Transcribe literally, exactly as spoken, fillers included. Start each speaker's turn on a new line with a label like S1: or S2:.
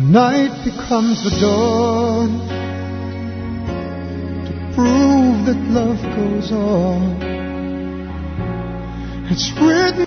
S1: night becomes the dawn to prove that love goes on. It's written